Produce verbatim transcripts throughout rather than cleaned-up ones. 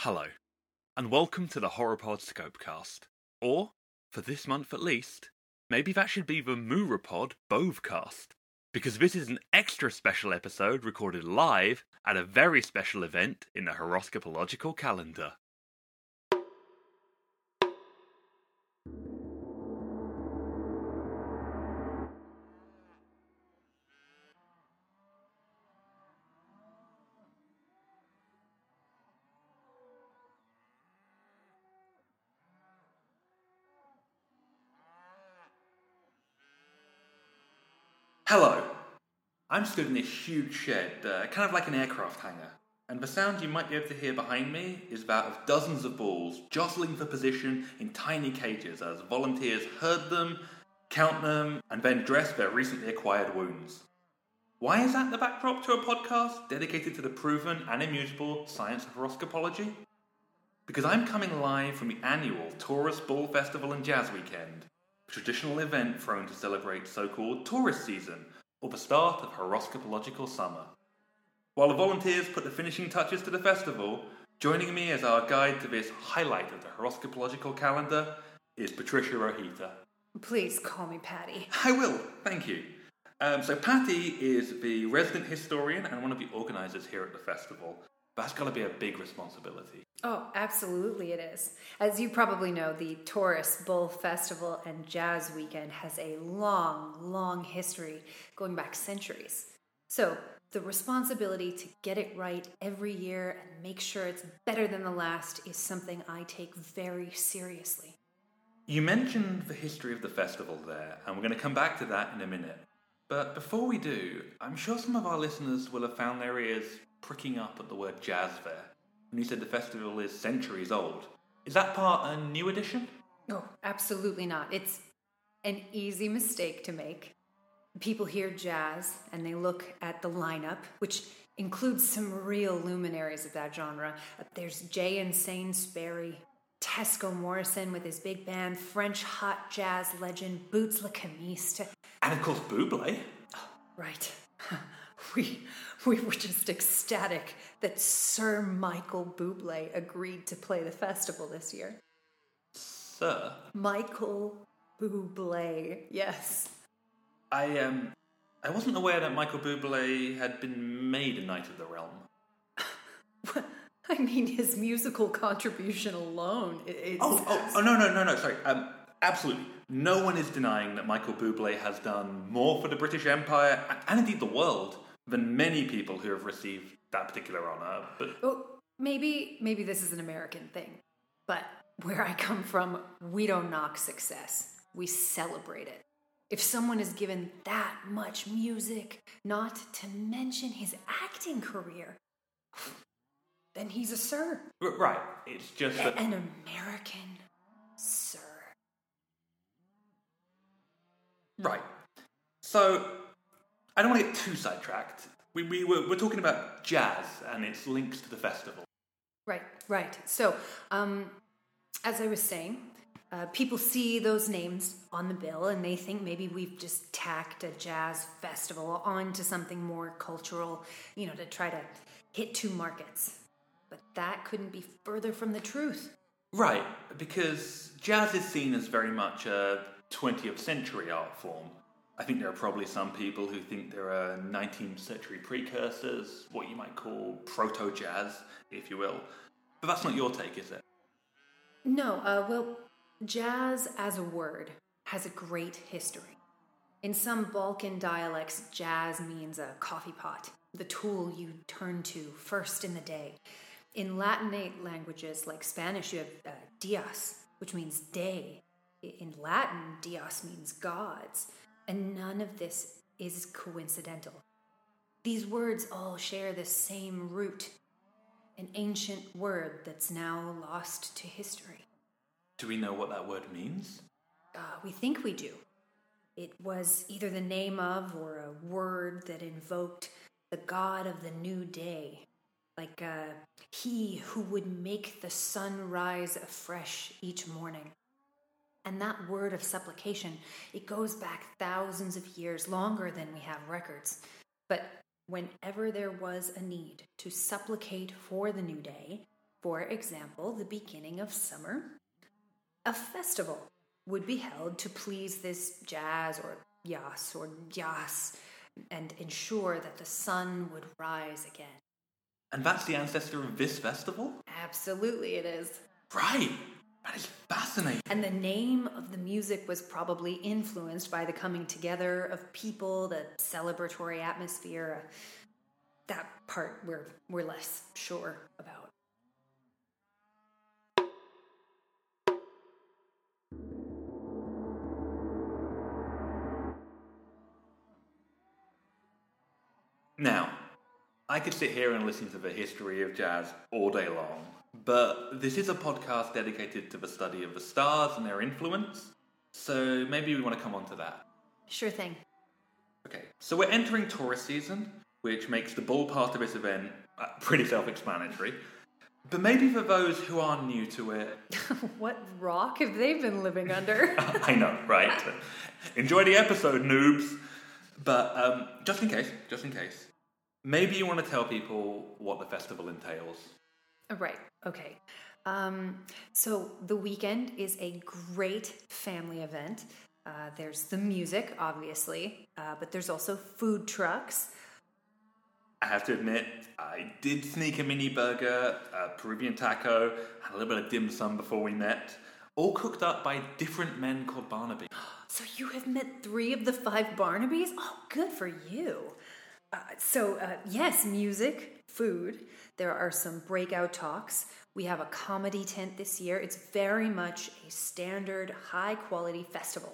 Hello, and welcome to the Horrorpod Scopecast. Or, for this month at least, maybe that should be the Mooropod Bovecast. Because this is an extra special episode recorded live at a very special event in the horoscopological calendar. Hello. I'm stood in this huge shed, uh, kind of like an aircraft hangar, and the sound you might be able to hear behind me is that of dozens of balls jostling for position in tiny cages as volunteers herd them, count them, and then dress their recently acquired wounds. Why is that the backdrop to a podcast dedicated to the proven and immutable science of horoscopology? Because I'm coming live from the annual Taurus Bull Festival and Jazz Weekend, a traditional event thrown to celebrate so-called tourist season, or the start of horoscopological summer. While the volunteers put the finishing touches to the festival, joining me as our guide to this highlight of the horoscopological calendar is Patricia Rohita. Please call me Patty. I will, thank you. Um, so Patty is the resident historian and one of the organisers here at the festival. That's got to be a big responsibility. Oh, absolutely it is. As you probably know, the Taurus Bull Festival and Jazz Weekend has a long, long history going back centuries. So the responsibility to get it right every year and make sure it's better than the last is something I take very seriously. You mentioned the history of the festival there, and we're going to come back to that in a minute. But before we do, I'm sure some of our listeners will have found their ears pricking up at the word jazz there. When you said the festival is centuries old. Is that part a new addition? Oh, absolutely not. It's an easy mistake to make. People hear jazz and they look at the lineup, which includes some real luminaries of that genre. There's Jay and Sainsbury, Tesco Morrison with his big band, French hot jazz legend Boots Le Chemiste. And of course Bublé. Oh, right. We we were just ecstatic that Sir Michael Bublé agreed to play the festival this year. Sir? Michael Bublé, yes. I um I wasn't aware that Michael Bublé had been made a Knight of the Realm. I mean, his musical contribution alone. It's, oh, oh, oh, no, no, no, no, sorry. Um, absolutely. No one is denying that Michael Bublé has done more for the British Empire, and indeed the world, than many people who have received that particular honour, but... Oh, maybe, maybe this is an American thing, but where I come from, we don't knock success. We celebrate it. If someone is given that much music, not to mention his acting career, then he's a sir. R- right, it's just that... An American sir. Right. So, I don't want to get too sidetracked. We, we were, we're talking about jazz and its links to the festival. Right, right. So, um, as I was saying, uh, people see those names on the bill and they think maybe we've just tacked a jazz festival onto something more cultural, you know, to try to hit two markets. But that couldn't be further from the truth. Right, because jazz is seen as very much a twentieth century art form. I think there are probably some people who think there are nineteenth century precursors, what you might call proto-jazz, if you will. But that's not your take, is it? No, uh, well, jazz as a word has a great history. In some Balkan dialects, jazz means a coffee pot, the tool you turn to first in the day. In Latinate languages like Spanish, you have uh, dias, which means day. In Latin, dios means gods. And none of this is coincidental. These words all share the same root, an ancient word that's now lost to history. Do we know what that word means? Uh, we think we do. It was either the name of or a word that invoked the god of the new day, like uh, he who would make the sun rise afresh each morning. And that word of supplication, it goes back thousands of years, longer than we have records. But whenever there was a need to supplicate for the new day, For example, the beginning of summer, a festival would be held to please this Jazz or Yas or Yas and ensure that the sun would rise again. And that's the ancestor of this festival? Absolutely it is. Right. That is fascinating. And the name of the music was probably influenced by the coming together of people, the celebratory atmosphere. That part we're, we're less sure about. Now, I could sit here and listen to the history of jazz all day long, but this is a podcast dedicated to the study of the stars and their influence, so maybe we want to come on to that. Sure thing. Okay, so we're entering Taurus season, which makes the bull part of this event uh, pretty self-explanatory. But maybe for those who are new to it... What rock have they been living under? I know, right? Enjoy the episode, noobs! But um, just in case, just in case, maybe you want to tell people what the festival entails. Right, okay. Um, so the weekend is a great family event. Uh, there's the music, obviously, uh, but there's also food trucks. I have to admit, I did sneak a mini burger, a Peruvian taco, and a little bit of dim sum before we met, all cooked up by different men called Barnaby. So you have met three of the five Barnabys? Oh, good for you. Uh, so, uh, yes, music, food. There are some breakout talks. We have a comedy tent this year. It's very much a standard, high-quality festival.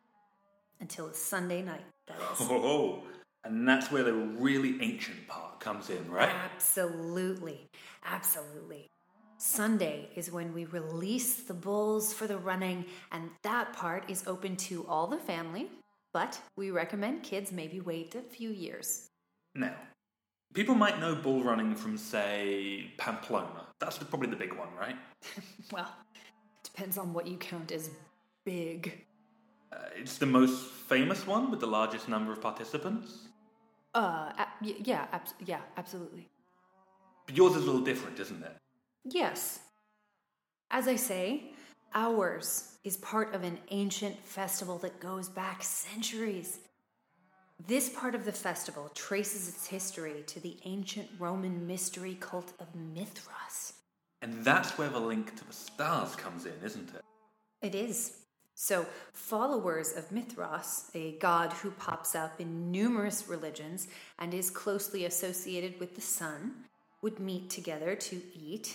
Until Sunday night, that is. Oh, and that's where the really ancient part comes in, right? Absolutely. Absolutely. Sunday is when we release the bulls for the running, and that part is open to all the family, but we recommend kids maybe wait a few years. Now, people might know bull running from, say, Pamplona. That's the, probably the big one, right? Well, depends on what you count as big. Uh, it's the most famous one with the largest number of participants. Uh, a- y- yeah, ab- yeah, absolutely. But yours is a little different, isn't it? Yes. As I say, ours is part of an ancient festival that goes back centuries. This part of the festival traces its history to the ancient Roman mystery cult of Mithras. And that's where the link to the stars comes in, isn't it? It is. So, followers of Mithras, a god who pops up in numerous religions and is closely associated with the sun, would meet together to eat,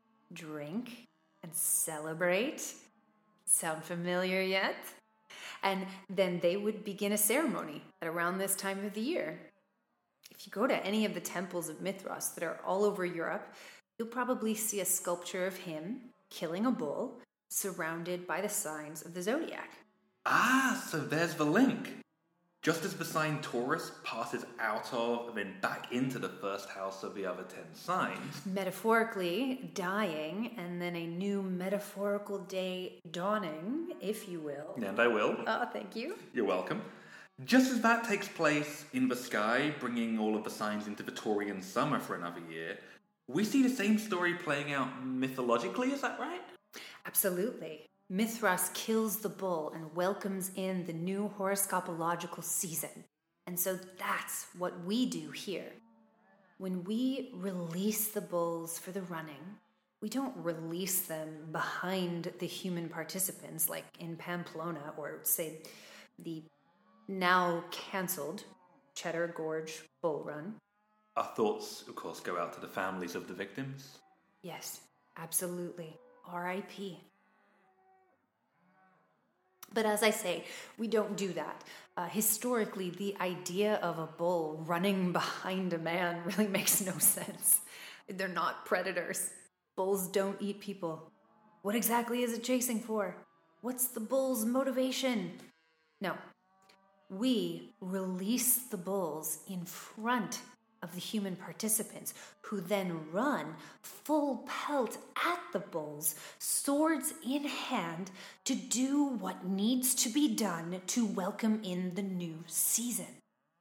drink, and celebrate. Sound familiar yet? And then they would begin a ceremony at around this time of the year. If you go to any of the temples of Mithras that are all over Europe, you'll probably see a sculpture of him killing a bull, surrounded by the signs of the zodiac. Ah, so there's the link. Just as the sign Taurus passes out of and then back into the first house of the other ten signs. Metaphorically, dying, and then a new metaphorical day dawning, if you will. And I will. Oh, thank you. You're welcome. Just as that takes place in the sky, bringing all of the signs into the Taurian summer for another year, we see the same story playing out mythologically, is that right? Absolutely. Mithras kills the bull and welcomes in the new horoscopological season. And so that's what we do here. When we release the bulls for the running, we don't release them behind the human participants like in Pamplona or, say, the now cancelled Cheddar Gorge Bull Run. Our thoughts, of course, go out to the families of the victims. Yes, absolutely. R I P But as I say, we don't do that. Uh, historically, the idea of a bull running behind a man really makes no sense. They're not predators. Bulls don't eat people. What exactly is it chasing for? What's the bull's motivation? No. We release the bulls in front of the human participants, who then run full pelt at the bulls, swords in hand, to do what needs to be done to welcome in the new season.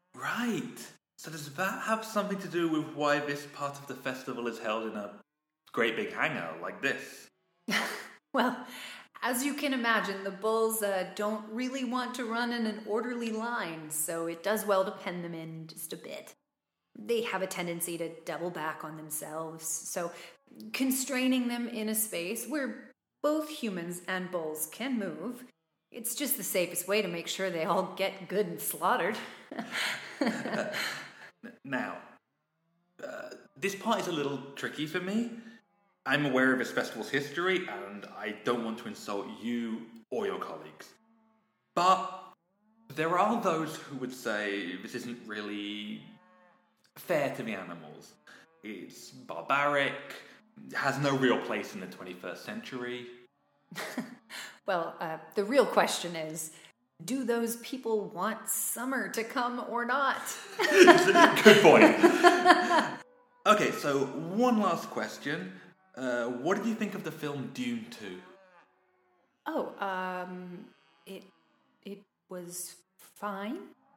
Right. So does that have something to do with why this part of the festival is held in a great big hangar like this. Well, as you can imagine, the bulls uh, don't really want to run in an orderly line, so it does well to pen them in just a bit. They have a tendency to double back on themselves, so constraining them in a space where both humans and bulls can move, it's just the safest way to make sure they all get good and slaughtered. uh, now, uh, this part is a little tricky for me. I'm aware of this festival's history, and I don't want to insult you or your colleagues. But there are those who would say this isn't really fair to the animals. It's barbaric, has no real place in the twenty-first century. Well, uh, the real question is, do those people want summer to come or not? Good point. Okay, so one last question. Uh, what did you think of the film Dune two? Oh, um, it, it was fine.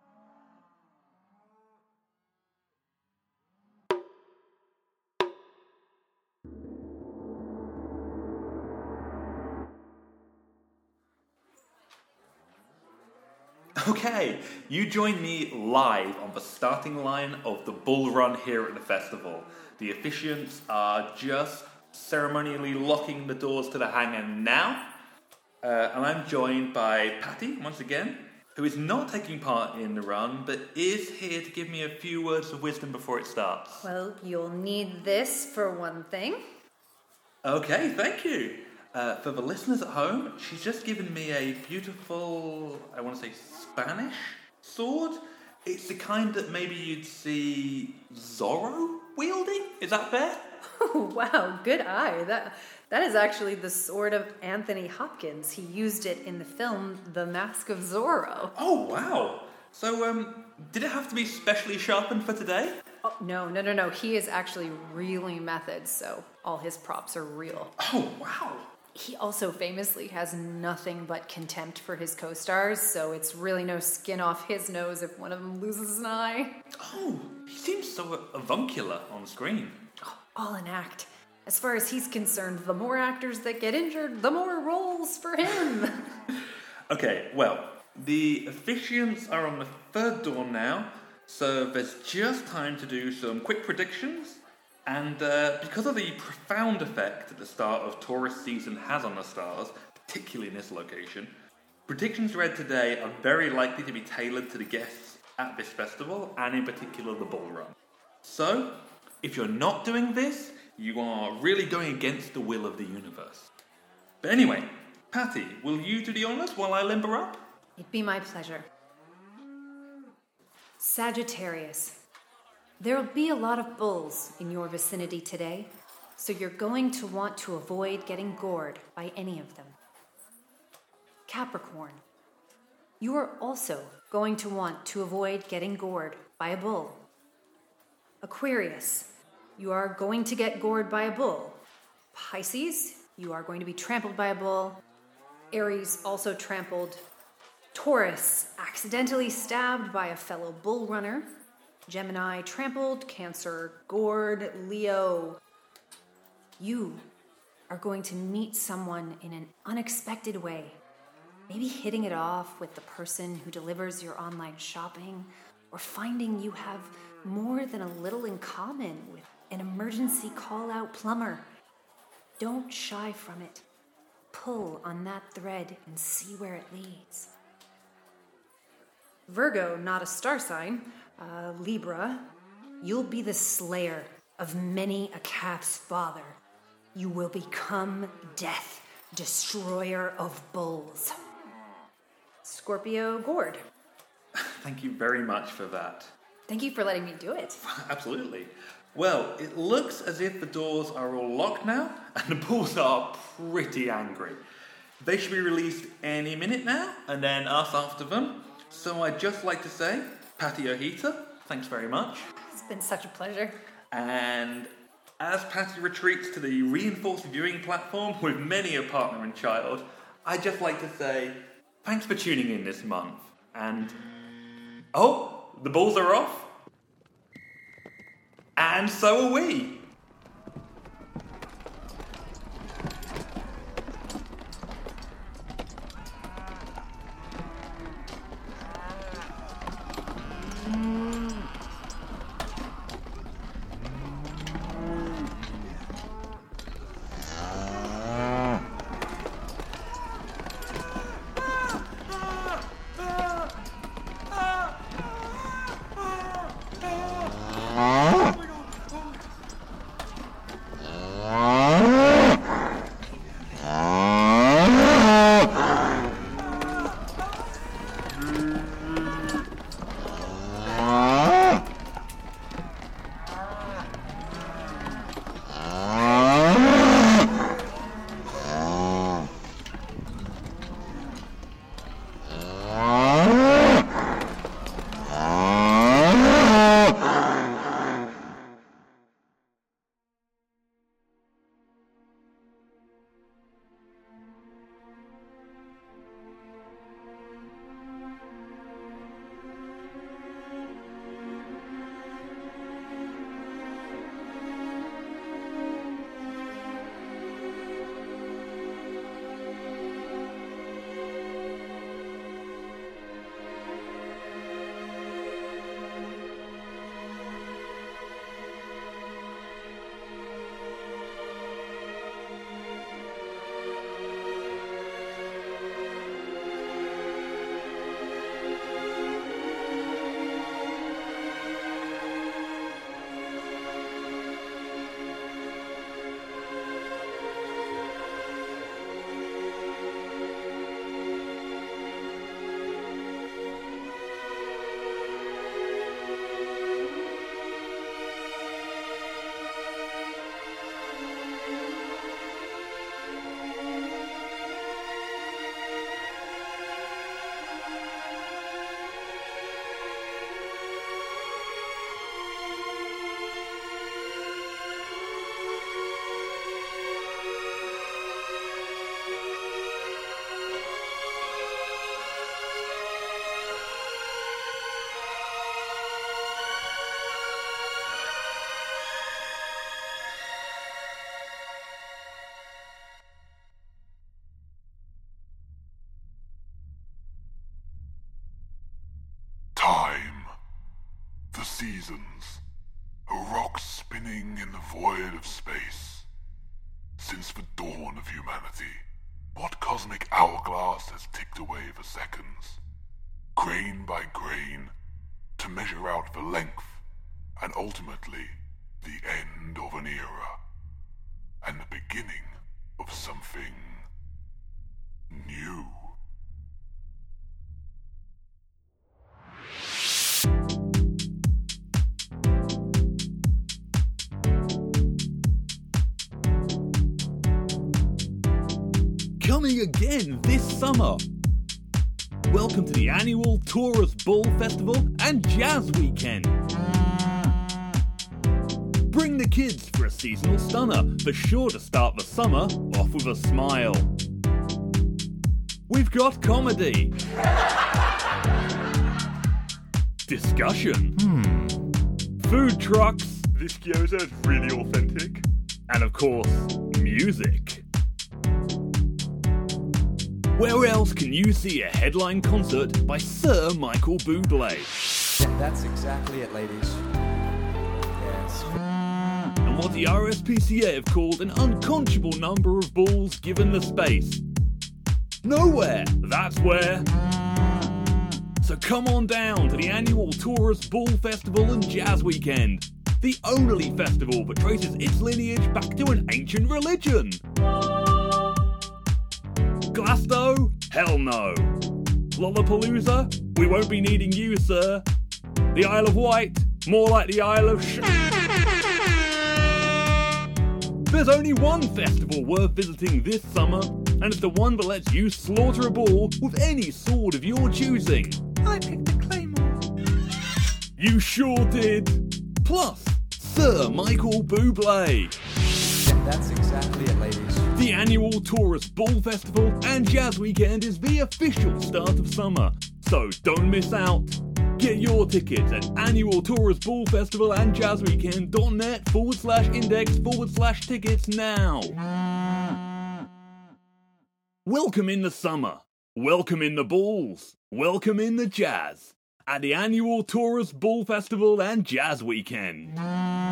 Okay, you join me live on the starting line of the Bull Run here at the festival. The officiants are just ceremonially locking the doors to the hangar now. Uh, and I'm joined by Patty, once again, who is not taking part in the run, but is here to give me a few words of wisdom before it starts. Well, you'll need this for one thing. Okay, thank you. Uh, for the listeners at home, she's just given me a beautiful, I want to say Spanish sword. It's the kind that maybe you'd see Zorro wielding. Is that fair? Oh, wow, good eye. That that is actually the sword of Anthony Hopkins. He used it in the film The Mask of Zorro. Oh, wow. So, um, did it have to be specially sharpened for today? Oh, no, no, no, no. He is actually really method, so all his props are real. Oh, wow. He also famously has nothing but contempt for his co-stars, so it's really no skin off his nose if one of them loses an eye. Oh, he seems so avuncular on screen. Oh, all an act. As far as he's concerned, the more actors that get injured, the more roles for him. Okay, well, the officiants are on the third door now, so there's just time to do some quick predictions. And uh, because of the profound effect that the start of tourist season has on the stars, particularly in this location, predictions read today are very likely to be tailored to the guests at this festival, and in particular the Bull Run. So, if you're not doing this, you are really going against the will of the universe. But anyway, Patty, will you do the honours while I limber up? It'd be my pleasure. Sagittarius. There'll be a lot of bulls in your vicinity today, so you're going to want to avoid getting gored by any of them. Capricorn. You are also going to want to avoid getting gored by a bull. Aquarius. You are going to get gored by a bull. Pisces. You are going to be trampled by a bull. Aries also trampled. Taurus. Accidentally stabbed by a fellow bull runner. Gemini, trampled. Cancer, gored. Leo, you are going to meet someone in an unexpected way. Maybe hitting it off with the person who delivers your online shopping, or finding you have more than a little in common with an emergency call-out plumber. Don't shy from it. Pull on that thread and see where it leads. Virgo, not a star sign. Uh, Libra, you'll be the slayer of many a calf's father. You will become death, destroyer of bulls. Scorpio, gored. Thank you very much for that. Thank you for letting me do it. Absolutely. Well, it looks as if the doors are all locked now, and the bulls are pretty angry. They should be released any minute now, and then us after them. So I'd just like to say, Patty Ohita, thanks very much. It's been such a pleasure. And as Patty retreats to the reinforced viewing platform with many a partner and child, I'd just like to say, thanks for tuning in this month. And, oh, the balls are off. And so are we. Seasons, a rock spinning in the void of space. Since the dawn of humanity, what cosmic hourglass has ticked away the seconds, grain by grain, to measure out the length and ultimately the end of an era and the beginning of something new. Coming again this summer. Welcome to the annual Taurus Bull Festival and Jazz Weekend. Bring the kids for a seasonal stunner, for sure to start the summer off with a smile. We've got comedy, discussion, Hmm. food trucks, this gyoza is really authentic, and of course, music. Where else can you see a headline concert by Sir Michael Bublé? That's exactly it, ladies. Yes. And what the R S P C A have called an unconscionable number of bulls given the space. Nowhere, that's where. So come on down to the annual Taurus Bull Festival and Jazz Weekend, the only festival that traces its lineage back to an ancient religion. Glasgow? Hell no. Lollapalooza? We won't be needing you, sir. The Isle of Wight? More like the Isle of Sh... There's only one festival worth visiting this summer, and it's the one that lets you slaughter a bull with any sword of your choosing. I picked the claymore. You sure did. Plus, Sir Michael Bublé. That's exactly it, ladies. The annual Taurus Bull Festival and Jazz Weekend is the official start of summer, so don't miss out. Get your tickets at annual Taurus Bull Festival and Jazz Weekend.net forward slash index forward slash tickets now. Welcome in the summer. Welcome in the bulls. Welcome in the jazz. at the annual Taurus Bull Festival and Jazz Weekend.